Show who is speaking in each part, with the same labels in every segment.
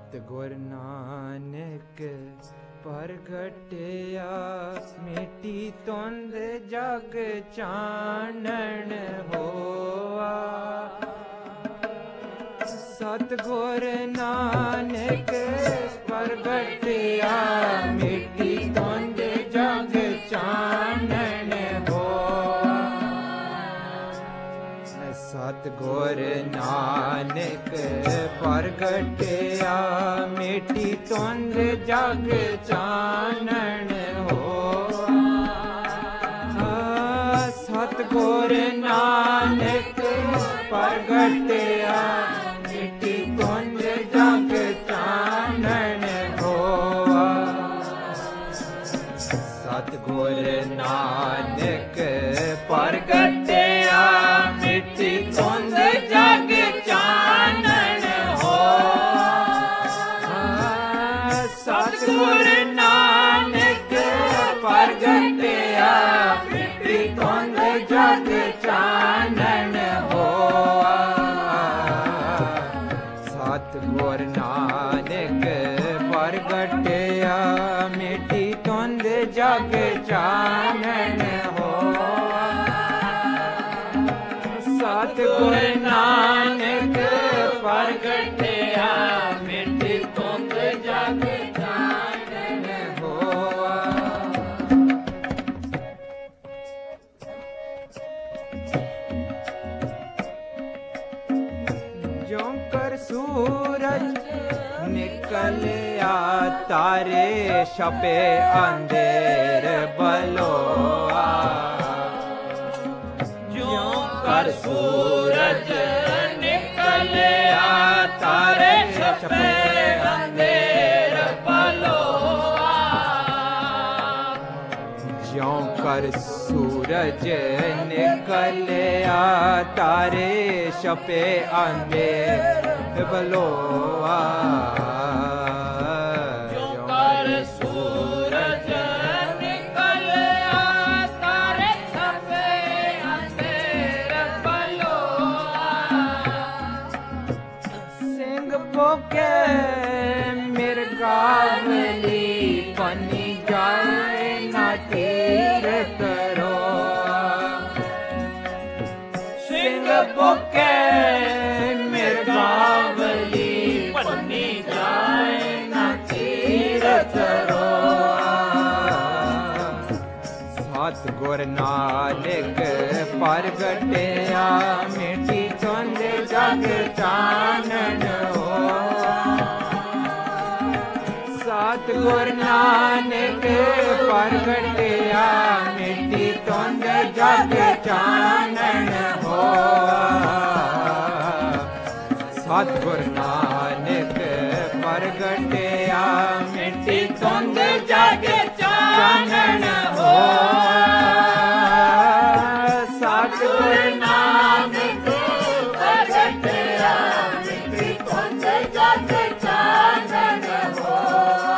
Speaker 1: ਸਤਿਗੁਰ ਨਾਨਕ ਪ੍ਰਗਟਿਆ ਮਿੱਟੀ ਤੁੰਦ ਜਗ ਚਾਨਣ ਹੋਆ। ਸਤਿਗੁਰ ਨਾਨਕ ਪ੍ਰਗਟਿਆ ਮਿੱਟੀ ਤੁੰਦ ਜਗ ਚਾਨਣ ਹੋਆ। ਸਤਿਗੁਰ ਨਾਨਕ ਪ੍ਰਗਟਿਆ ਮਿੱਟੀ ਤੁੰਦ ਜਗ ਚਾਨਣ ਹੋਆ। ਸਤਿਗੁਰ ਨਾਨਕ ਪ੍ਰਗਟਿਆ ਮਿੱਟੀ ਤੁੰਦ ਜਗ ਚਾਨਣ ਹੋਆ। ਸਤਿਗੁਰ ਨਾਨਕ ਪ੍ਰਗਟਿਆ ਮਿੱਟੀ ਤੁੰਦ ਜਗ ਚਾਨਣ ਹੋਆ। ਸਤਿਗੁਰ ਨਾਨਕ ਪ੍ਰਗਟਿਆ ਮਿੱਟੀ ਤੁੰਦ ਜਗ ਚਾਨਣ ਹੋਆ। ਸਤਿਗੁਰ ਨਾਨਕ ਪ੍ਰਗਟਿਆ ਮਿੱਟੀ ਤੁੰਦ ਜਗ ਚਾਨਣ ਹੋਆ। ਸਤਿਗੁਰ ਨਾਨਕ ਪ੍ਰਗਟਿਆ ਮਿੱਟੀ ਤੁੰਦ ਜਗ ਚਾਨਣ ਹੋਆ। ਜਿਉਂ ਕਰ ਸੂਰਜ ਨਿਕਲਿਆ ਤਾਰੇ ਛਪੇ ਅੰਧੇਰ ਬਲੋਆ। ਜਿਉਂ ਕਰ ਸੂਰਜ ਨਿਕਲਿਆ ਤਾਰੇ ਛਪੇ ਅੰਧੇਰ ਬਲੋਆ। ਜਿਉਂ ਕਰ ਸੂਰਜ ਨਿਕਲਿਆ ਤਾਰੇ ਛਪੇ ਅੰਧੇਰ ਬਲੋਆ। ਜਿਉਂ ਕਰ ਸੂਰਜ ਨਿਕਲਿਆ ਤਾਰੇ ਛਪੇ ਅੰਧੇਰ ਬਲੋਆ। ਸਿੰਘ ਭੋਗੇ ਮਿਰਗਾਵਲੀ ਬਣੀ ਜਾਏ ਨਾ ਤੀਰ ਕਰੋ। ਸਿੰਘ ਭੋਗੇ ਮਿਰਗਾਵਲੀ ਬਣੀ ਜਾਏ ਨਾ ਤੀਰ ਕਰੋ। ਸਤਿਗੁਰ ਨਾਨਕ ਪ੍ਰਗਟਿਆ ਮਿੱਟੀ ਤੁੰਦ ਜਗ ਚਾਨਣ ਹੋਆ। ਸਤਿਗੁਰ ਨਾਨਕ ਪ੍ਰਗਟਿਆ ਮਿੱਟੀ ਤੁੰਦ ਜਗ ਚਾਨਣ ਹੋਆ। ਸਤਿਗੁਰ ਨਾਨਕ ਪ੍ਰਗਟਿਆ ਮਿੱਟੀ ਤੁੰਦ ਜਗ ਚਾਨਣ ਹੋਆ। ਸਤਿਗੁਰ ਨਾਨਕ ਪ੍ਰਗਟਿਆ ਮਿੱਟੀ ਤੁੰਦ ਜਗ ਚਾਨਣ ਹੋਆ।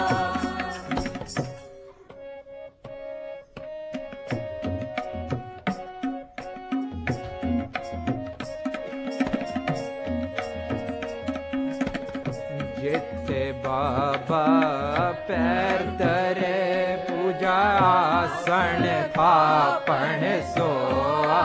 Speaker 1: ਜਿੱਥੇ ਬਾਬਾ ਪੈਰ ਧਰੇ ਪੂਜਾ ਆਸਣ ਥਾਪਣ ਸੋਆ।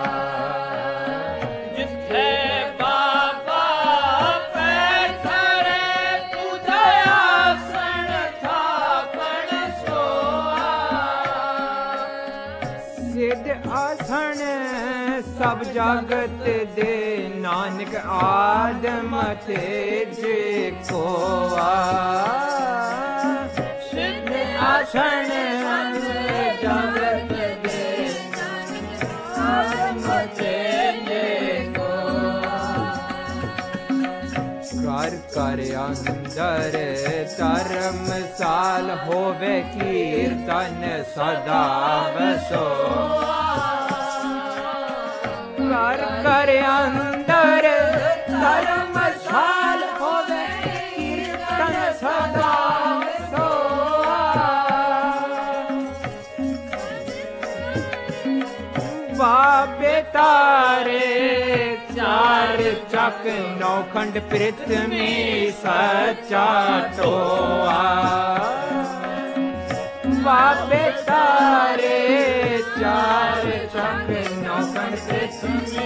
Speaker 1: ਜਿੱਥੇ ਬਾਬਾ ਪੈਰ ਧਰੇ ਪੂਜਾ ਆਸਣ ਥਾਪਣ ਸੋਆ। ਸਿੱਧ ਆਸਣ ਸਭ ਜਗਤ ਦੇ ਨਾਨਕ ਆਦਮ ਤੇਜ ਕੋਆ। ਸਿੱਧ ਆਸਣ ਜਗਤ ਦੇ ਆਦਮ ਤੇਜ ਕੋਆ। ਘਰ ਘਰ ਅੰਦਰ ਧਰਮਸਾਲ ਹੋਵੇ ਕੀਰਤਨ ਸਦਾ ਵਸੋਆ। ਘਰ ਘਰ ਅੰਦਰ ਧਰਮਸਾਲ ਹੋਵੇ ਕੀਰਤਨ ਸਦਾ ਵਸੋਆ। बाबे तारे चार चक नौखंड पृथ्वी सच्चा टोआ बाबे तारे चार चक नौखंड पृथ्वी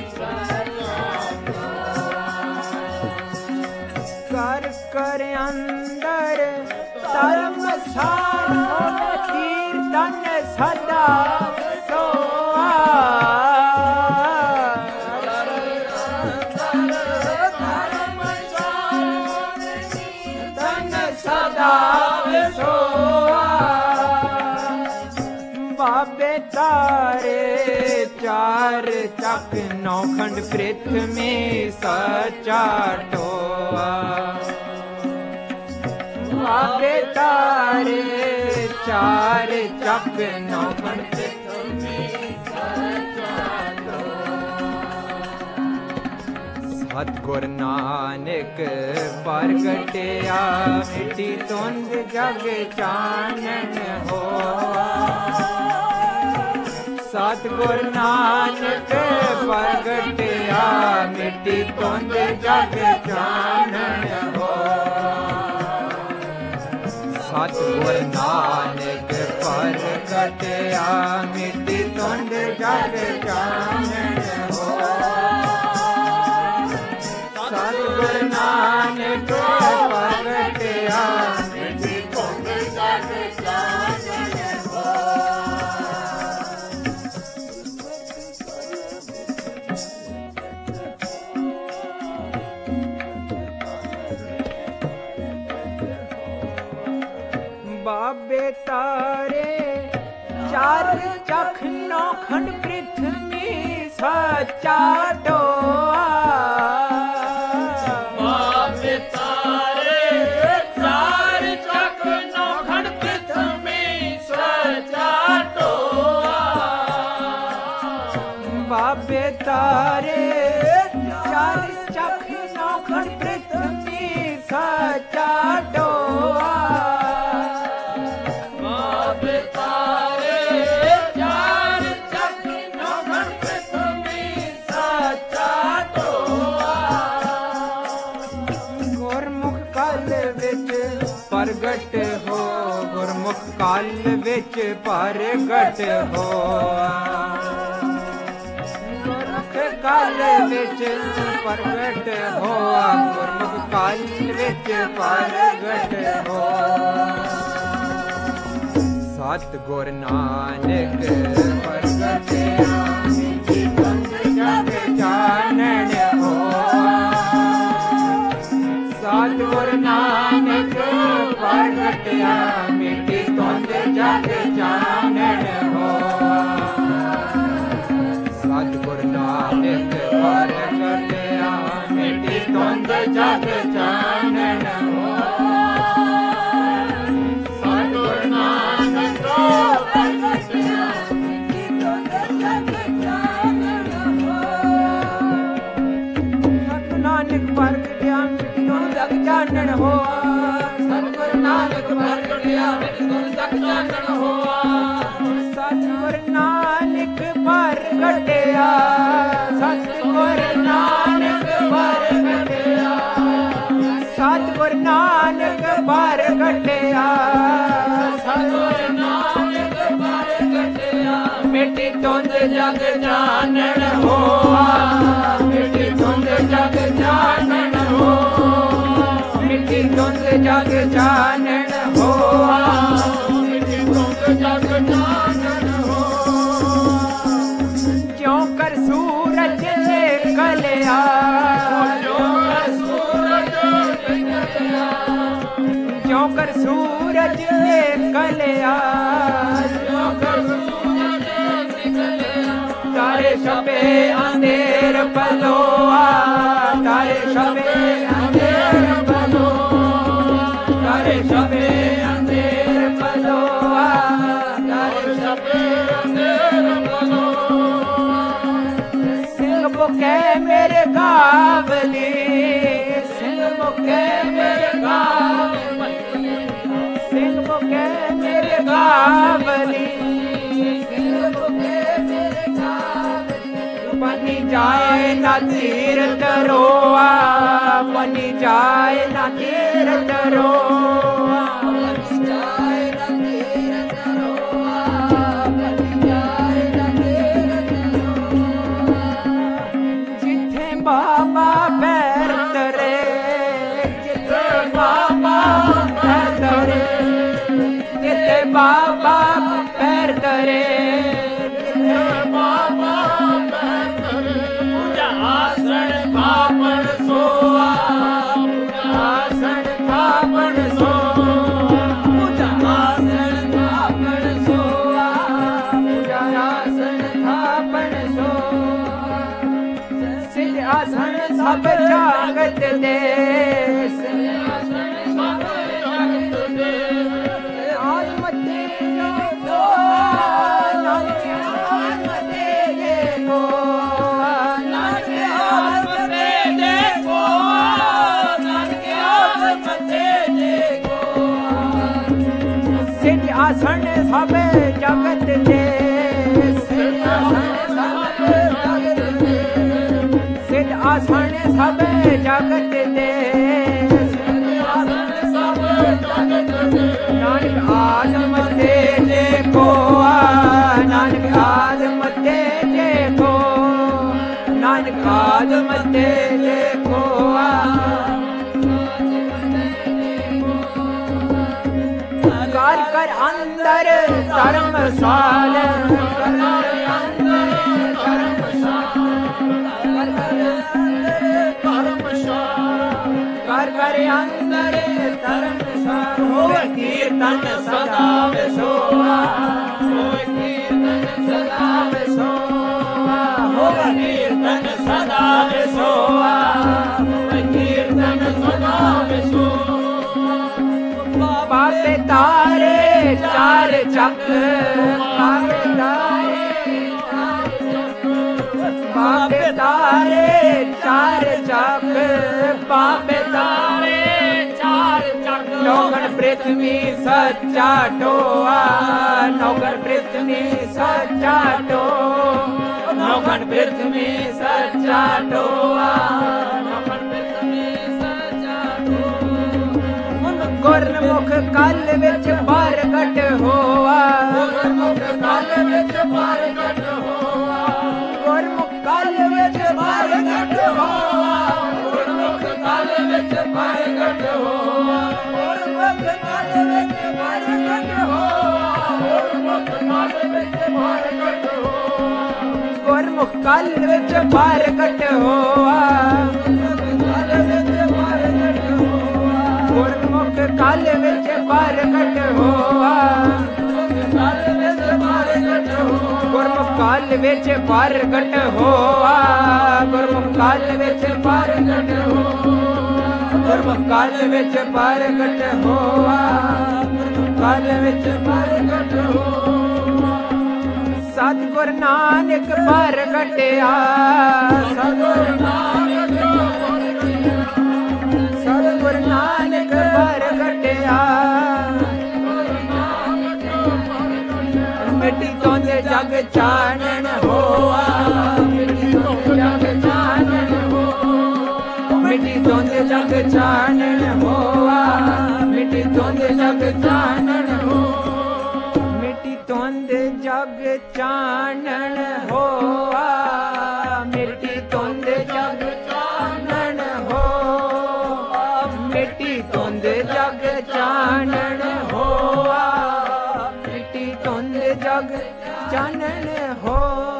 Speaker 1: कर कर अंदर धर्मशाल कीर्तन सदा सोआ कीर्तन सदा सोआ बाबे तारे चार चक नौखंड पृथ्वी सच्चा टोआ बाबे तारे चार चक नौखंड पृथ्वी सच्चा टोआ सतगुर नानक प्रगटिया मिट्टी तुंद जग चानन होआ सतगुर नानक प्रगटिया मिट्टी तुंद जग चानन होआ सतगुर नानक प्रगटिया मिट्टी तुंद जग चानन होआ सतगुर नानक प्रगटिया मिट्टी तुंद जग चानन होआ बाबे तारे चार चख नौखंड पृथ्वी सच्चा टोआ बाबे तारे चार चख नौखंड पृथ्वी सच्चा टोआ बाबे तारे चार चख नौखंड पृथ्वी सच्चा टोआ प्रगट हो गुरमुख काल विच प्रगट हो गुरमुख काल विच प्रगट हो गुरमुख काल विच प्रगट हो सतगुर नानक प्रगटिया मिट्टी तुंद जग चानन हो सतगुर नानक प्रगटिया मिट्टी तुंद जग चानन हो सतगुर नानक प्रगटिया मिट्टी तुंद जग चानन हो सतगुर नानक प्रगटिया मिट्टी तुंद जग चानन हो सतगुर नानक प्रगटिया मिट्टी तुंद जग चानन हो सतगुर नानक प्रगटिया मिट्टी तुंद जग चानन हो सतगुर नानक प्रगटिया सतगुर नानक प्रगटिया सतगुर नानक प्रगटिया सतगुर नानक प्रगटिया मिट्टी तुंद जग चानन हो मिट्टी तुंद जग चानन हो मिट्टी तुंद जग चानन हो मिट्टी तुंद जग चानन हो ज्यों कर सूरज निकलिया ज्यों कर सूरज निकलिया ज्यों कर सूरज निकलिया ज्यों कर सूरज निकलिया तारे छपे अंधेर पलोआ तारे छपे अंधेर पलोआ तारे छपे अंधेर पलोआ तारे छपे अंधेर पलोआ सिंह बुके मेरे गावली सिंह बुके मेरे गावली सिंह बुके मेरे गावली सिंह बुके मेरे गावली ना तीरथ रोआ, बनी जाए ना तीरथ रोआ, बनी जाए ना तीरथ रोआ, बनी जाए ना तीरथ रोआ। जिथे बाबा पैर तरे, जिथे बाबा पैर तरे, जिथे बाबा पैर तरे, जिथे बाबा पैर तरे, पूजा आसन थापन सोआ, पूजा आसन थापन सोआ, पूजा आसन थापन सोआ, पूजा आसन थापन सोआ। सिद्ध आसन सब जागत दे, सिद्ध आसन सब जागत दे, आत्मते जो को नानक आत्मते देखो, नानक आत्मते देखो, नानक आत्मते देखो। सिद्ध आसन सब जगत दे, सिद्ध आसन सब जगत दे, सिद्ध आसन सब जगत दे, सिद्ध आसन सब जगत दे। नानक आदम ते देखो, नानक आदम ते देखो, नानक आदम ते देखो, कर कर अंदर धर्मशाल, कर कर अंदर धर्मशाल, कर कर अंदर धर्मशाल, कर कर अंदर धर्मशाल। होवे कीर्तन सदा विसोआ, होवे कीर्तन सदा विसोआ, होवे कीर्तन सदा विसोआ, होवे कीर्तन सदा विसोआ। बाबे तारे चार चक, बाबे तारे चार चक, बाबे तारे चार चक, बाबे तारे चार चक। नौगण पृथ्वी सच्चा टोआ, नौगण पृथ्वी सच्चा टो, नौगण पृथ्वी सच्चा टोआ, नौगण पृथ्वी सच्चा टो। गुरमुख कल विच प्रगट होआ, गुरमुख कल विच प्रगट होआ, गुरमुख कल विच प्रगट होआ, गुरमुख कल विच प्रगट होआ, गुरमुख कल विच प्रगट होआ, गुरमुख कल विच प्रगट होआ, गुरमुख कल विच प्रगट होआ, गुरमुख कल विच प्रगट होआ, गुरमुख कल विच प्रगट होआ, गुरमुख कल विच प्रगट होआ, गुरमुख कल विच प्रगट होआ, गुरमुख कल विच प्रगट होआ। सतगुर नानक प्रगटिया, सतगुर नानक, सतगुर नानक प्रगटिया, मिट्टी तोंद जग चानन होआ, मिट्टी तोंद जग चानन होआ, मिट्टी तोंद जग चानन होआ, मिट्टी तोंद जग चानन होआ, मिट्टी तोंद जग चानन होआ, मिट्टी तोंद जग चानन होआ, मिट्टी तोंद जग चानन होआ, मिट्टी तोंद जग चानन हो।